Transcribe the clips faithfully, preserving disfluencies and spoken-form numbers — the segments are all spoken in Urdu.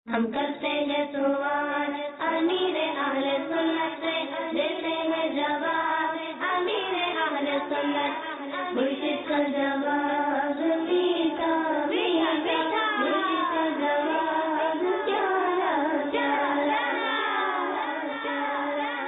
ہم کرتے ہیں سوال امیر اہل سنت سے، دیتے ہیں جواب امیر اہل سنت، مرشد کا جواب میٹھا میٹھا، مرشد کا جواب پیارا پیارا پیارا۔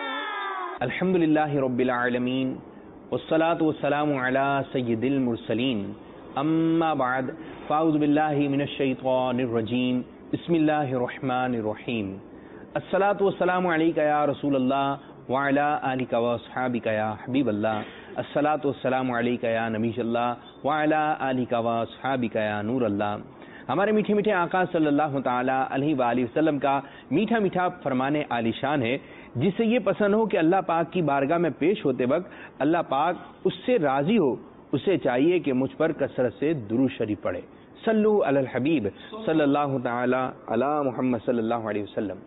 الحمدللہ رب العالمین والصلاة والسلام علی سید المرسلین، اما بعد فاعوذ باللہ من الشیطان الرجیم، بسم اللہ الرحمن الرحیم۔ الصلاۃ والسلام علیک یا رسول اللہ وعلی آلک واصحابک یا حبیب اللہ، الصلاۃ والسلام علیک یا نبی اللہ وعلی آلک واصحابک یا نور اللہ۔ ہمارے میٹھے میٹھے آقا صلی اللہ تعالی علیہ وآلہ وسلم کا میٹھا میٹھا فرمان عالی شان ہے، جس سے یہ پسند ہو کہ اللہ پاک کی بارگاہ میں پیش ہوتے وقت اللہ پاک اس سے راضی ہو، اسے چاہیے کہ مجھ پر کثرت سے درود شریف پڑھے۔ صلو علی الحبیب صلی اللہ تعالی علی محمد صلی اللہ علیہ وسلم۔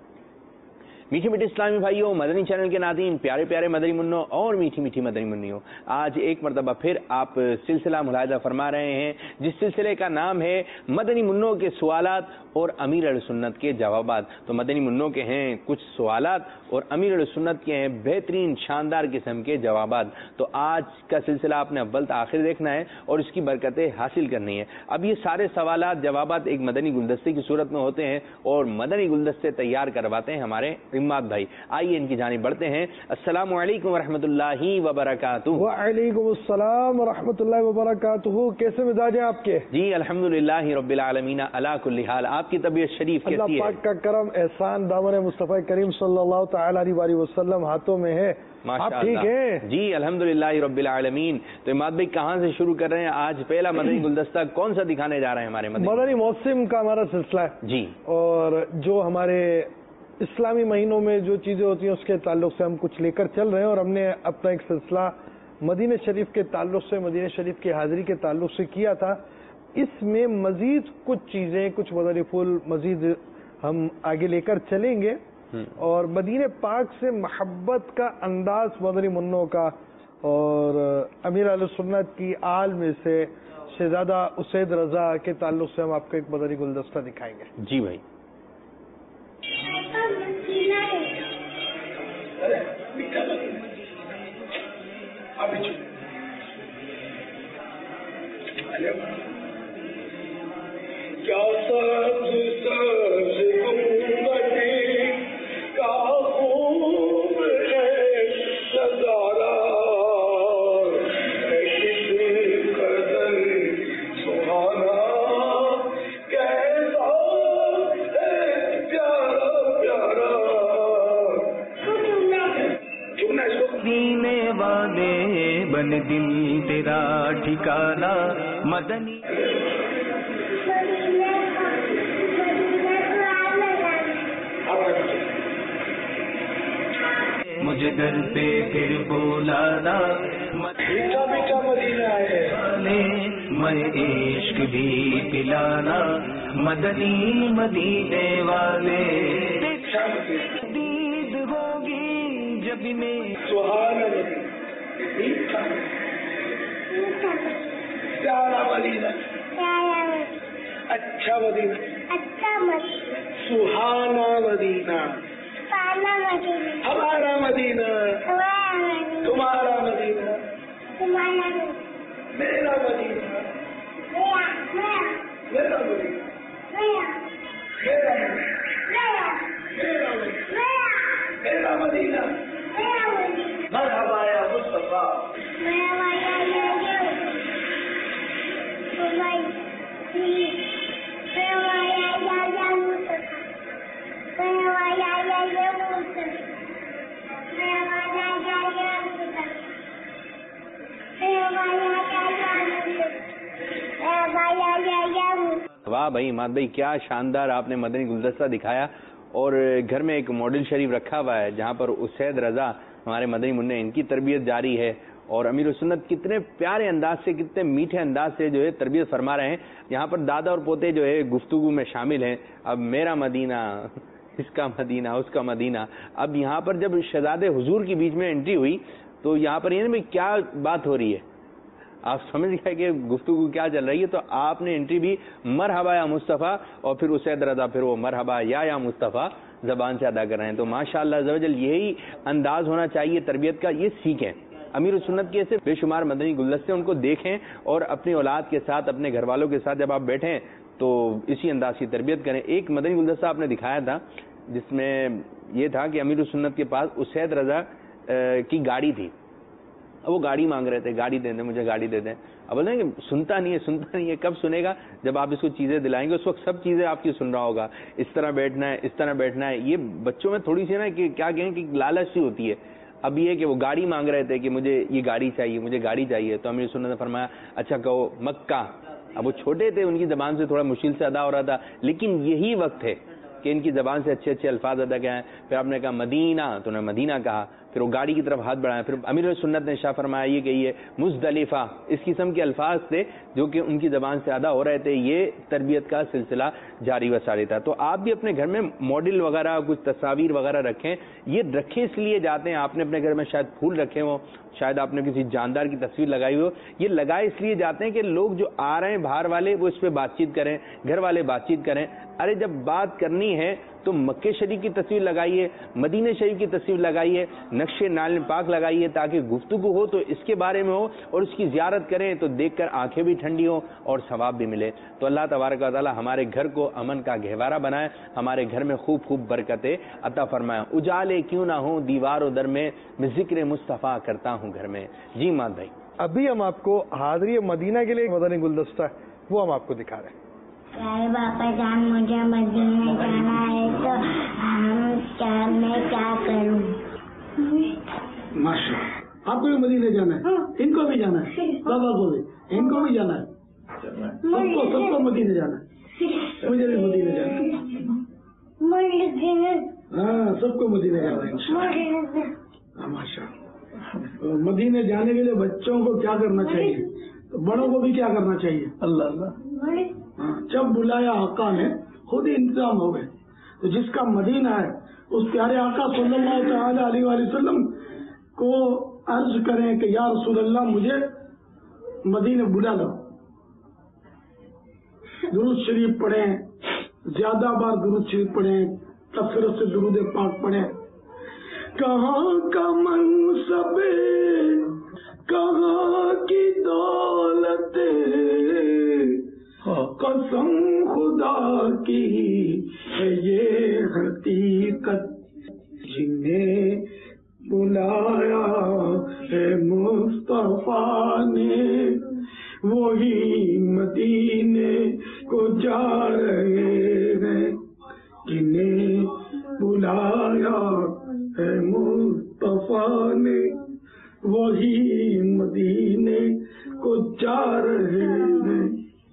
میٹھے میٹھے اسلامی بھائیوں، مدنی چینل کے ناظرین، پیارے پیارے مدنی منوں اور میٹھی میٹھی مدنی منیوں، آج ایک مرتبہ پھر آپ سلسلہ ملاحظہ فرما رہے ہیں جس سلسلے کا نام ہے مدنی منوں کے سوالات اور امیر اہل سنت کے جوابات۔ تو مدنی منوں کے ہیں کچھ سوالات اور امیر اہل سنت کے ہیں بہترین شاندار قسم کے جوابات۔ تو آج کا سلسلہ آپ نے اول تا آخر دیکھنا ہے اور اس کی برکتیں حاصل کرنی ہے۔ اب یہ سارے سوالات جوابات ایک مدنی گلدستے کی صورت میں ہوتے ہیں اور مدنی گلدستے تیار کرواتے ہیں ہمارے اماد بھائی۔ آئیے ان کی جانب بڑھتے ہیں۔ السلام علیکم ورحمۃ اللہ وبرکاتہ۔ وعلیکم السلام ورحمۃ اللہ وبرکاتہ۔ کیسے مزاج ہیں آپ کے؟ جی الحمدللہ رب العالمین علی کل حال۔ آپ کی طبیعت شریف کیسی ہے؟ اللہ پاک کا کرم احسان دامن مصطفیٰ کریم صلی اللہ تعالی علیہ وسلم ہاتھوں میں ہے۔ آپ ٹھیک ہیں؟ جی الحمدللہ رب العالمین۔ تو اماد بھائی کہاں سے شروع کر رہے ہیں؟ آج پہلا مدنی گلدستہ کون سا دکھانے جا رہے ہیں ہمارے مدنی مدنی موسم کا ہمارا سلسلہ ہے جی، اور جو ہمارے اسلامی مہینوں میں جو چیزیں ہوتی ہیں اس کے تعلق سے ہم کچھ لے کر چل رہے ہیں، اور ہم نے اپنا ایک سلسلہ مدینہ شریف کے تعلق سے، مدینہ شریف کی حاضری کے تعلق سے کیا تھا۔ اس میں مزید کچھ چیزیں، کچھ مدنی پھول مزید ہم آگے لے کر چلیں گے، اور مدینہ پاک سے محبت کا انداز مدنی منوں کا اور امیر اہل سنت کی آل میں سے شہزادہ اسید رضا کے تعلق سے ہم آپ کو ایک مدنی گلدستہ دکھائیں گے۔ جی بھائی۔ کیا سبز سبز گنبدیں کا خوب ہے نظارہ، ہے کس قدر سہانا، کیسا ہے پیارا پیارا۔ چکنا اس کو دینے والے بن دل تیرا ٹھکانا مدنی۔ مجھے گھر پہ پھر بولانا، میٹھا میٹھا مدینہ ہے، میں عشق بھی پلانا، مدنی مدینے والے دید ہوگی جب میں سہانا مدینہ، میٹھا پیارا مدینہ، اچھا مدینہ، سہانا مدینہ، ہمارا مدینہ، تمہارا مدینہ، میرا مدینہ، میرا مدینہ، میرا میرا مدینہ، مرحبا یا مصطفیٰ۔ واہ بھائی اماد بھائی، کیا شاندار آپ نے مدنی گلدستہ دکھایا، اور گھر میں ایک ماڈل شریف رکھا ہوا ہے جہاں پر اسید رضا ہمارے مدنی منع، ان کی تربیت جاری ہے، اور امیر السنت کتنے پیارے انداز سے، کتنے میٹھے انداز سے جو ہے تربیت فرما رہے ہیں۔ یہاں پر دادا اور پوتے جو ہے گفتگو میں شامل ہیں۔ اب میرا مدینہ، اس کا مدینہ، اس کا مدینہ۔ اب یہاں پر جب شہزادے حضور کی بیچ میں انٹری ہوئی تو یہاں پر یہ کیا بات ہو رہی ہے؟ آپ سمجھ گئے کہ گفتگو کیا چل رہی ہے. تو آپ نے انٹری بھی مرحبا یا مصطفیٰ اور پھر اسید رضا پھر وہ مرحبا یا یا مصطفیٰ زبان سے ادا کر رہے ہیں. تو ماشاءاللہ عز و جل یہی انداز ہونا چاہیے تربیت کا. یہ سیکھیں امیر السنت کے ایسے بے شمار مدنی گلدستے ان کو دیکھیں اور اپنی اولاد کے ساتھ اپنے گھر والوں کے ساتھ جب آپ بیٹھیں تو اسی انداز کی تربیت کریں. ایک مدنی گلدستہ آپ نے دکھایا تھا جس میں یہ تھا کہ امیر السنت کے پاس اسید رضا کی گاڑی تھی. اب وہ گاڑی مانگ رہے تھے, گاڑی دے دیں مجھے, گاڑی دے دیں. اب بولتے ہیں کہ سنتا نہیں ہے سنتا نہیں ہے. کب سنے گا؟ جب آپ اس کو چیزیں دلائیں گے. اس وقت سب چیزیں آپ کی سن رہا ہوگا, اس طرح بیٹھنا ہے, اس طرح بیٹھنا ہے. یہ بچوں میں تھوڑی سی نا کہ کیا کہیں کہ لالچ سی ہوتی ہے. اب یہ کہ وہ گاڑی مانگ رہے تھے کہ مجھے یہ گاڑی چاہیے, مجھے گاڑی چاہیے. تو امیر سنت نے فرمایا اچھا کہو مکہ. اب وہ چھوٹے تھے, ان کی زبان سے تھوڑا مشکل سے ادا ہو رہا تھا, لیکن یہی وقت ہے کہ ان کی زبان سے اچھے اچھے الفاظ ادا کیا ہیں. پھر آپ نے کہا مدینہ, تو انہوں نے مدینہ کہا. پھر وہ گاڑی کی طرف ہاتھ بڑھایا. پھر امیر سنت نے شاہ فرمایا یہ کہ یہ مزدلفہ, اس قسم کے الفاظ تھے جو کہ ان کی زبان سے ادا ہو رہے تھے. یہ تربیت کا سلسلہ جاری و ساری تھا. تو آپ بھی اپنے گھر میں ماڈل وغیرہ کچھ تصاویر وغیرہ رکھیں. یہ رکھیں اس لیے جاتے ہیں, آپ نے اپنے گھر میں شاید پھول رکھے ہوں, شاید آپ نے کسی جاندار کی تصویر لگائی ہو. یہ لگائے اس لیے جاتے ہیں کہ لوگ جو آ رہے ہیں باہر والے وہ اس پہ بات چیت کریں, گھر والے بات چیت کریں. ارے جب بات کرنی ہے تو مکے شریف کی تصویر لگائیے, مدینہ شریف کی تصویر لگائیے, نقش نال پاک لگائیے, تاکہ گفتگو ہو تو اس کے بارے میں ہو اور اس کی زیارت کریں تو دیکھ کر آنکھیں بھی ٹھنڈی ہوں اور ثواب بھی ملے. تو اللہ تبارک و تعالی ہمارے گھر کو امن کا گہوارہ بنائے, ہمارے گھر میں خوب خوب برکتیں عطا فرمائے. اجالے کیوں نہ ہوں دیوار و در میں, میں ذکر مصطفیٰ کرتا ہوں گھر میں. جی ماد بھائی, ابھی ہم آپ کو حاضری مدینہ کے لیے مدنی گلدستہ ہے وہ ہم آپ کو دکھا رہے ہیں. ارے باپا جان مجھے مدینہ جانا ہے تو ہم کیا میں کیا کروں؟ ماشاء اللہ, آپ کو بھی مدینہ جانا ہے, ان کو بھی جانا ہے, بابا کو بھی, ان کو بھی جانا ہے, سب کو سب کو مدینہ جانا ہے. مجھے بھی مدینہ جانا ہے. ہاں سب کو مدینہ جانا ہے. ماشاء اللہ. مدینہ جانے کے لیے بچوں کو کیا کرنا چاہیے, بڑوں کو بھی کیا کرنا چاہیے؟ اللہ اللہ. جب بلایا آقا نے خود ہی انتظام ہو گئے. تو جس کا مدینہ ہے اس پیارے آقا صلی اللہ تعالی علیہ وآلہ وسلم کو عرض کریں کہ یا رسول اللہ مجھے مدینہ بلا لو. درود شریف پڑھیں, زیادہ بار درود شریف پڑھیں, کثرت سے درود پاک پڑھیں. کہاں کا منصب کہاں کی دولت, قسم خدا کی ہے یہ حقیقت, جنہیں بلایا ہے مصطفیٰ نے وہی مدینے کو جا رہے ہیں. جنہیں بلایا ہے مصطفیٰ نے وہی مدینے کو جا رہے ہیں.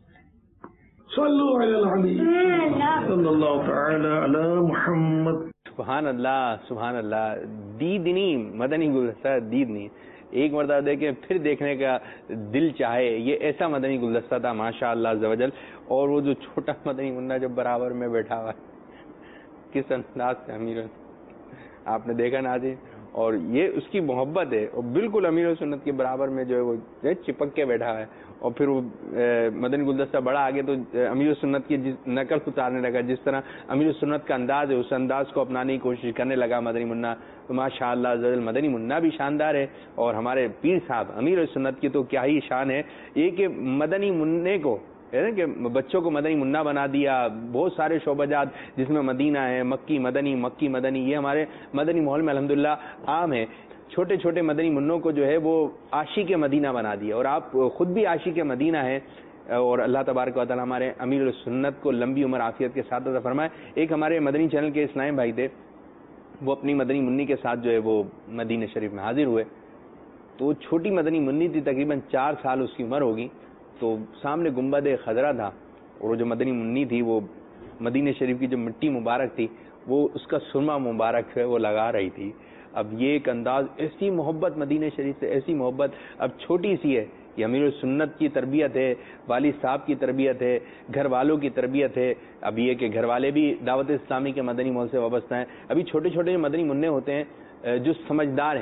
صلو علی الحبیب صلی اللہ تعالی علی محمد. سبحان اللہ سبحان اللہ. دیدنی مدنی گلدستہ دیدنی, ایک مرتبہ دیکھیں پھر دیکھنے کا دل چاہے. یہ ایسا مدنی گلدستہ تھا ماشاء اللہ عز و جل. اور وہ جو چھوٹا مدنی منا جو برابر میں بیٹھا ہوا کس انداز سے امیر آپ نے دیکھا نا جی, اور یہ اس کی محبت ہے. اور بالکل امیر سنت کے برابر میں جو ہے وہ چپک کے بیٹھا ہے. اور پھر وہ مدنی گلدستہ بڑا آگے تو امیر سنت کی نقل اتارنے لگا. جس طرح امیر سنت کا انداز ہے اس انداز کو اپنانے کی کوشش کرنے لگا مدنی منا. تو ماشاء اللہ مدنی منا بھی شاندار ہے. اور ہمارے پیر صاحب امیر سنت کی تو کیا ہی شان ہے. یہ کہ مدنی منع کو کہ بچوں کو مدنی منا بنا دیا. بہت سارے شعبہ جات جس میں مدینہ ہے, مکی مدنی مکی مدنی, یہ ہمارے مدنی ماحول میں الحمدللہ عام ہے. چھوٹے چھوٹے مدنی منوں کو جو ہے وہ عاشق مدینہ بنا دیا. اور آپ خود بھی عاشق مدینہ ہیں. اور اللہ تبارک و تعالی ہمارے امیر السنت کو لمبی عمر عافیت کے ساتھ عطا فرمائے. ایک ہمارے مدنی چینل کے اسلام بھائی تھے, وہ اپنی مدنی منی کے ساتھ جو ہے وہ مدینہ شریف میں حاضر ہوئے. تو چھوٹی مدنی منی تھی, تقریباً چار سال اس کی عمر ہوگی. تو سامنے گنبد خضرا تھا, اور وہ جو مدنی منی تھی وہ مدینہ شریف کی جو مٹی مبارک تھی وہ اس کا سرما مبارک ہے وہ لگا رہی تھی. اب یہ ایک انداز, ایسی محبت مدینہ شریف سے, ایسی محبت. اب چھوٹی سی ہے, یہ امیر السنت کی تربیت ہے, والد صاحب کی تربیت ہے, گھر والوں کی تربیت ہے. اب یہ کہ گھر والے بھی دعوت اسلامی کے مدنی ماحول سے وابستہ ہیں. ابھی چھوٹے چھوٹے جو مدنی منع ہوتے ہیں جو سمجھدار ہیں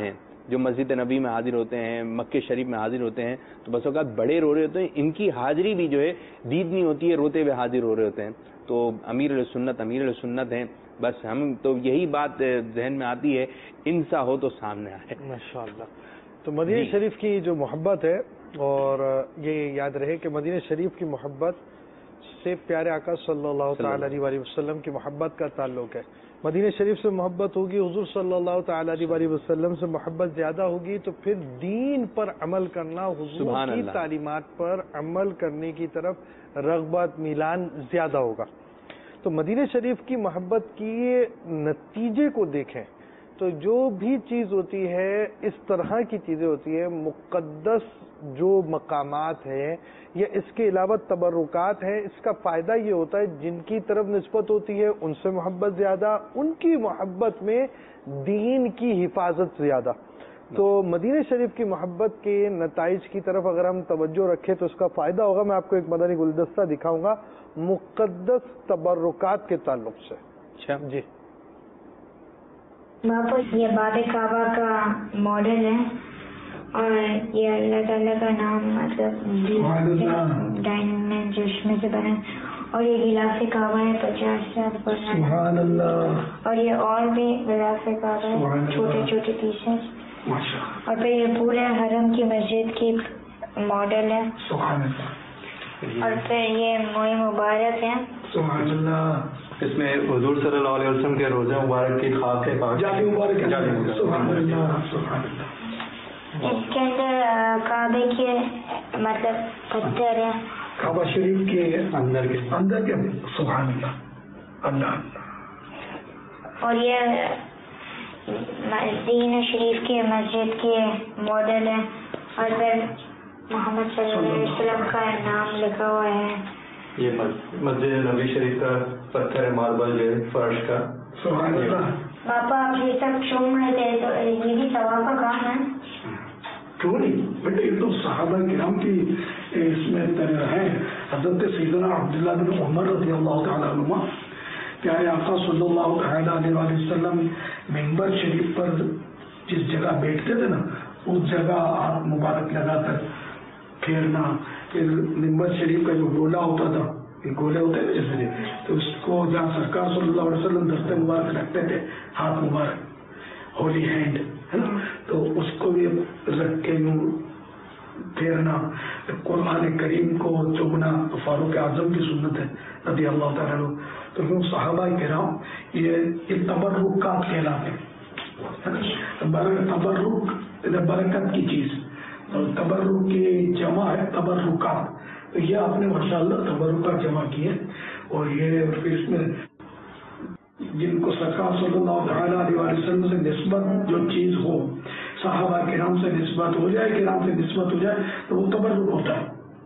جو مسجد نبی میں حاضر ہوتے ہیں، مکہ شریف میں حاضر ہوتے ہیں، تو بس اوقات بڑے رو رہے ہوتے ہیں، ان کی حاضری بھی جو ہے دید نہیں ہوتی ہے، روتے ہوئے حاضر ہو رہے ہوتے ہیں. تو امیر علیہ سنت امیر علیہ سنت ہیں. بس ہم تو یہی بات ذہن میں آتی ہے، ان سا ہو تو سامنے آئے. ماشاءاللہ. تو مدینہ شریف کی جو محبت ہے، اور یہ یاد رہے کہ مدینہ شریف کی محبت سے پیارے آقا صلی اللہ تعالی علیہ وسلم کی محبت کا تعلق ہے. مدینہ شریف سے محبت ہوگی، حضور صلی اللہ تعالی علیہ وسلم سے محبت زیادہ ہوگی، تو پھر دین پر عمل کرنا، حضور کی تعلیمات پر عمل کرنے کی طرف رغبت میلان زیادہ ہوگا. تو مدینہ شریف کی محبت کی نتیجے کو دیکھیں تو جو بھی چیز ہوتی ہے اس طرح کی چیزیں ہوتی ہیں، مقدس جو مقامات ہیں یا اس کے علاوہ تبرکات ہیں، اس کا فائدہ یہ ہوتا ہے جن کی طرف نسبت ہوتی ہے ان سے محبت زیادہ، ان کی محبت میں دین کی حفاظت زیادہ. تو مدینہ شریف کی محبت کے نتائج کی طرف اگر ہم توجہ رکھیں تو اس کا فائدہ ہوگا. میں آپ کو ایک مدنی گلدستہ دکھاؤں گا مقدس تبرکات کے تعلق سے. اچھا جی واپس یہ باب کعبہ کا ماڈل ہے، اور یہ اللہ تعالیٰ کا نام مطلب ڈائمنڈ چشمے سے بنا ہے، اور یہ غلاف کعبہ ہے پچاس سال پرانا، اور یہ اور بھی غلاف کعبہ ہے چھوٹے چھوٹے پیسز، اور پھر یہ پورے حرم کی مسجد کی ماڈل ہے، اور پھر یہ موئے مبارک ہے. سبحان اللہ. اس میں حضور صلی اللہ علیہ وسلم کے روزہ مبارک کی خاک ہے، جالی مبارک ہے. سبحان اللہ سبحان اللہ. اس کے اندر کعبے کے مطلب پتھر ہے، کعبہ شریف کے اندر کے اندر کے. سبحان اللہ اللہ. اور یہ مدینہ شریف کی مسجد کے ماڈل ہے، اور پھر محمد صلی اللہ علیہ وسلم کا نام لکھا ہوا ہے. یہ مسجد نبی شریف کا پتھر ہے، ماربل ہے فرش کا. سبحان اللہ. پاپا آپ یہ سب چوم رہے تھے تو یہ بھی ثواب کا کام ہے؟ کیوں نہیں بیٹے، یہ تو صحابہ کرام کی اس میں ہے. حضرت سیدنا عبداللہ بن عمر رضی اللہ تعالیٰ عنہ، پیارے آقا صلی اللہ تعالیٰ علیہ وسلم منبر شریف پر جس جگہ بیٹھتے تھے نا، اس جگہ ہاتھ مبارک لگا کر پھیرنا. پھر منبر شریف کا جو گولا ہوتا تھا، یہ گولے ہوتے ہیں جیسے، تو اس کو جہاں سرکار صلی اللہ علیہ وسلم دست مبارک رکھتے تھے، ہاتھ مبارک ہولی ہینڈ ہے نا، تو اس کو بھی رکھ کے پھیرنا. قرآن کریم کو چومنا تو فاروق اعظم کی سنت ہے رضی اللہ تعالیٰ عنہ. تو کیوں صحابہ کرام یہ تبرکات کہلاتے ہیں. تبرک برکت کی چیز، اور تبرک کی جمع ہے تبرکات. تو یہ آپ نے ماشاء اللہ تبرکات جمع کی ہے. اور یہ اس میں جن کو سرکار صلی اللہ تعالیٰ علیہ وسلم سے نسبت جو چیز ہو، صحابہ کرام سے نسبت ہو جائے، کرام سے نسبت ہو جائے تو وہ تبرک ہوتا ہے.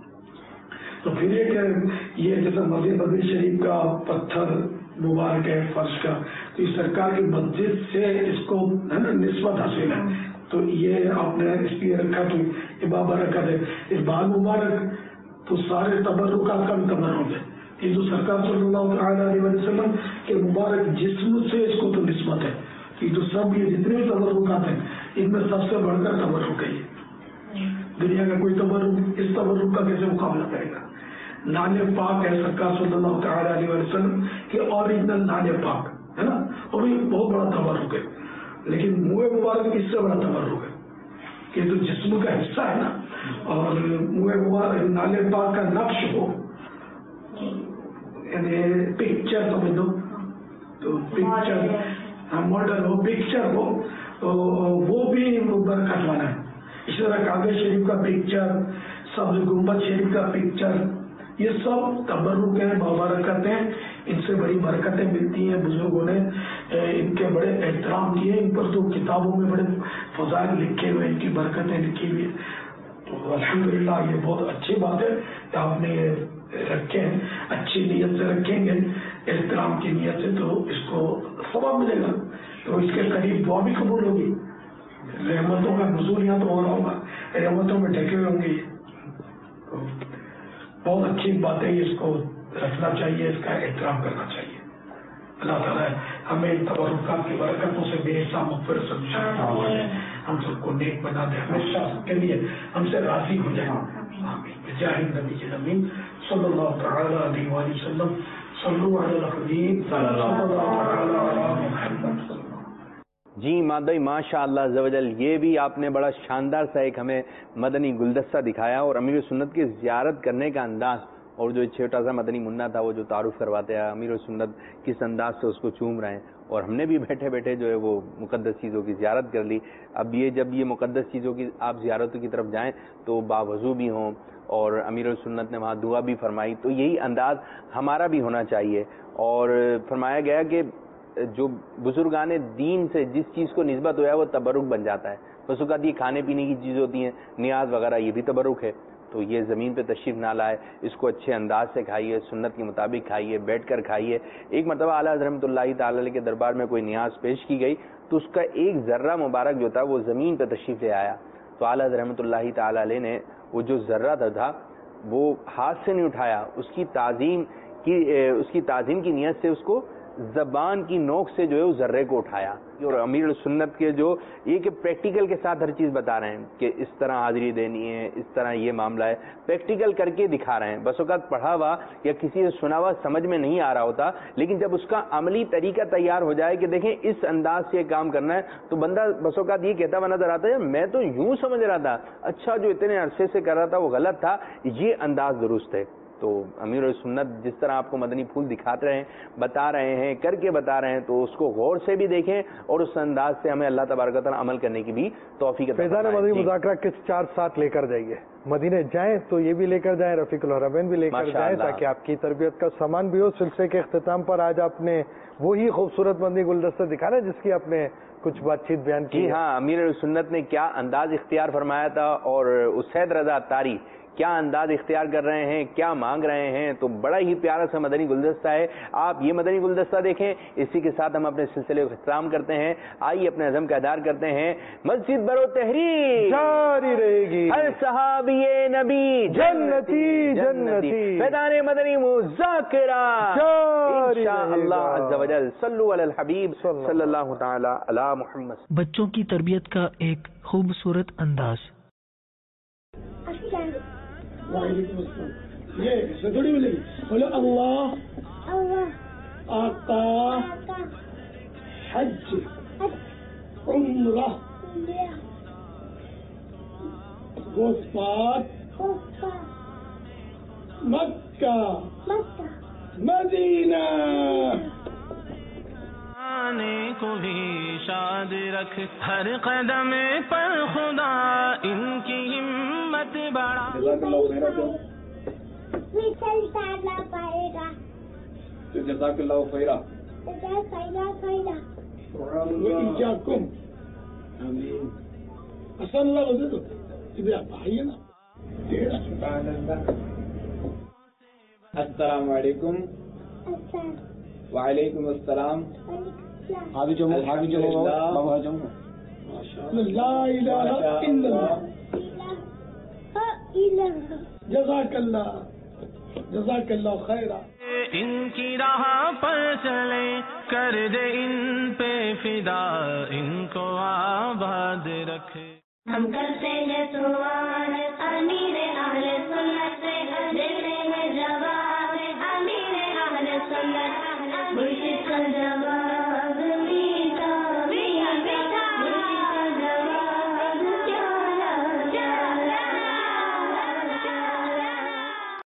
تو پھر یہ کہ یہ جیسے مسجد نبی شریف کا پتھر مبارک ہے فرش کا، تو اس سرکار کی مسجد سے اس کو ہے نا نسبت حاصل ہے. تو یہ آپ نے اس لیے رکھا کہ یہ بابرکت ہے. اس بال مبارک تو سارے تبرکات کا بھی تبرک ہے. یہ جو سرکار صلی اللہ تعالیٰ علیہ وسلم کے مبارک جسم سے اس کو تو نسبت ہے. یہ جو سب یہ جتنے بھی تبرکات ہیں ان میں سب سے بڑھ کر تبرک ہے. دنیا کا کوئی تبرک اس تبرک کا کیسے مقابلہ کرے گا؟ نانے پاک ہے سرکار صلی اللہ تعالیٰ علیہ وسلم کے اوریجنل نانے پاک ہے نا، اور یہ بہت بڑا تبرک ہے. لیکن منہ مبارک اس سے بڑا تبرک ہے کہ جو جسم کا حصہ ہے نا، اور منہ مبارک نالے پاک کا نقش ہو، یعنی پکچر سمجھ لو، تو پکچر ماڈل ہو، پکچر ہو، تو وہ بھی برکت والا ہے. اس طرح کعبہ شریف کا پکچر، سبز گنبد شریف کا پکچر، یہ سب تبرک ہیں، مبارکت ہیں. ان سے بڑی برکتیں ملتی ہیں. بزرگوں نے ان کے بڑے احترام کیے، ان پر تو کتابوں میں بڑے فضائل لکھے ہوئے، ان کی برکتیں لکھی ہوئی. تو الحمدللہ یہ بہت اچھی بات ہے کہ آپ نے یہ رکھے ہیں. اچھی نیت سے رکھیں گے، احترام کی نیت سے، تو اس کو ثواب ملے گا. تو اس کے قریب دعا بھی قبول ہوگی. رحمتوں کا نزول یہاں تو ہو رہا ہوگا، رحمتوں میں ڈھکے ہوئے ہوں گے. بہت اچھی بات ہے، اس کو رکھنا چاہیے، اس کا احترام کرنا چاہیے. اللہ تعالیٰ ہمیں تبرکات کی برکتوں سے بے حساب مغفرت سے ہم سب کو نیک بنا دے، ہمیشہ کے لیے ہم سے راضی ہو جائے. آمین بجاہ النبی الامین صلی اللہ تعالی علیہ وآلہ وسلم. صلوا علی الحبیب صلی اللہ تعالی علی محمد. جی مادئی ماشاء اللہ عزوجل، یہ بھی آپ نے بڑا شاندار سا ایک ہمیں مدنی گلدستہ دکھایا، اور امیر سنت کی زیارت کرنے کا انداز، اور جو چھوٹا سا مدنی منا تھا وہ جو تعارف کرواتے ہیں امیر سنت کس انداز سے اس کو چوم رہے ہیں، اور ہم نے بھی بیٹھے بیٹھے جو ہے وہ مقدس چیزوں کی زیارت کر لی. اب یہ جب یہ مقدس چیزوں کی آپ زیارتوں کی طرف جائیں تو باوضو بھی ہوں، اور امیر سنت نے وہاں دعا بھی فرمائی، تو یہی انداز ہمارا بھی ہونا چاہیے. اور فرمایا گیا کہ جو بزرگان دین سے جس چیز کو نسبت ہوا ہے وہ تبرک بن جاتا ہے. بس اوقات یہ کھانے پینے کی چیزیں ہوتی ہیں، نیاز وغیرہ، یہ بھی تبرک ہے. تو یہ زمین پہ تشریف نہ لائے، اس کو اچھے انداز سے کھائیے، سنت کے مطابق کھائیے، بیٹھ کر کھائیے. ایک مرتبہ اعلیٰ حضرت رحمۃ اللہ تعالی علیہ کے دربار میں کوئی نیاز پیش کی گئی تو اس کا ایک ذرہ مبارک جو تھا وہ زمین پہ تشریف لے آیا. تو اعلیٰ حضرت رحمۃ اللہ تعالی علیہ نے وہ جو ذرہ تھا وہ ہاتھ سے نہیں اٹھایا، اس کی تعظیم کی اس کی تعظیم کی نیت سے اس کو زبان کی نوک سے جو ہے اس ذرے کو اٹھایا. اور امیر سنت کے جو یہ کہ پریکٹیکل کے ساتھ ہر چیز بتا رہے ہیں کہ اس طرح حاضری دینی ہے، اس طرح یہ معاملہ ہے، پریکٹیکل کر کے دکھا رہے ہیں. بس اوقات پڑھا ہوا یا کسی سے سنا ہوا سمجھ میں نہیں آ رہا ہوتا، لیکن جب اس کا عملی طریقہ تیار ہو جائے کہ دیکھیں اس انداز سے یہ کام کرنا ہے، تو بندہ بس اوقات یہ کہتا ہوا نظر آتا ہے میں تو یوں سمجھ رہا تھا، اچھا جو اتنے عرصے سے کر رہا تھا وہ غلط تھا، یہ انداز درست ہے. تو امیر سنت جس طرح آپ کو مدنی پھول دکھاتے رہے ہیں، بتا رہے ہیں، کر کے بتا رہے ہیں، تو اس کو غور سے بھی دیکھیں اور اس انداز سے ہمیں اللہ تبارک و تعالیٰ عمل کرنے کی بھی توفیق عطا فرمائے. فیضان مدنی مذاکرہ کس چار ساتھ لے کر جائیے، مدینے جائیں تو یہ بھی لے کر جائیں، رفیق الحرمین بھی لے کر جائیں تاکہ آپ کی تربیت کا سامان بھی ہو. سلسلے کے اختتام پر آج آپ نے وہی خوبصورت مدنی گلدستہ دکھانا جس کی آپ نے کچھ بات چیت بیان کی. جی ہاں، امیر سنت نے کیا انداز اختیار فرمایا تھا، اور اسید رضا تاری کیا انداز اختیار کر رہے ہیں، کیا مانگ رہے ہیں. تو بڑا ہی پیارا سا مدنی گلدستہ ہے، آپ یہ مدنی گلدستہ دیکھیں. اسی کے ساتھ ہم اپنے سلسلے کو اختتام کرتے ہیں. آئیے اپنے عزم کا اظہار کرتے ہیں، مسجد برو تحریر جاری رہے گی، ہر صحابی نبی جنتی جنتی، فیضان مدنی مذاکرہ جاری انشاءاللہ عز و جل. صلو علی الحبیب صلی اللہ تعالی علی محمد. بچوں کی تربیت کا ایک خوبصورت انداز. وعلیکم السلام. یہ سے تھوڑی ملے گی، بولے اللہ، آقا، حج، عمرہ، وفات، مکہ، مدینہ. آنے کو بھی شاد رکھ، ہر قدم پر خدا ان کی ہمت بڑھا. جزاک اللہ خیرہ. جزاک اللہ خیرہ. وإياكم. آمین. اصل اللہ کو دے دو، ادھر آپ آئیے نا. السلام علیکم. وعلیکم السلام. حاوی جو حاوی جو بابا جو لا الہ الا اللہ. جزاک اللہ، جزاک اللہ خیرہ. ان کی راہ پر چلے، کر دے ان پہ فدا، ان کو آباد رکھے. ہم کرتے ہیں سوال امیر اہل سنت سے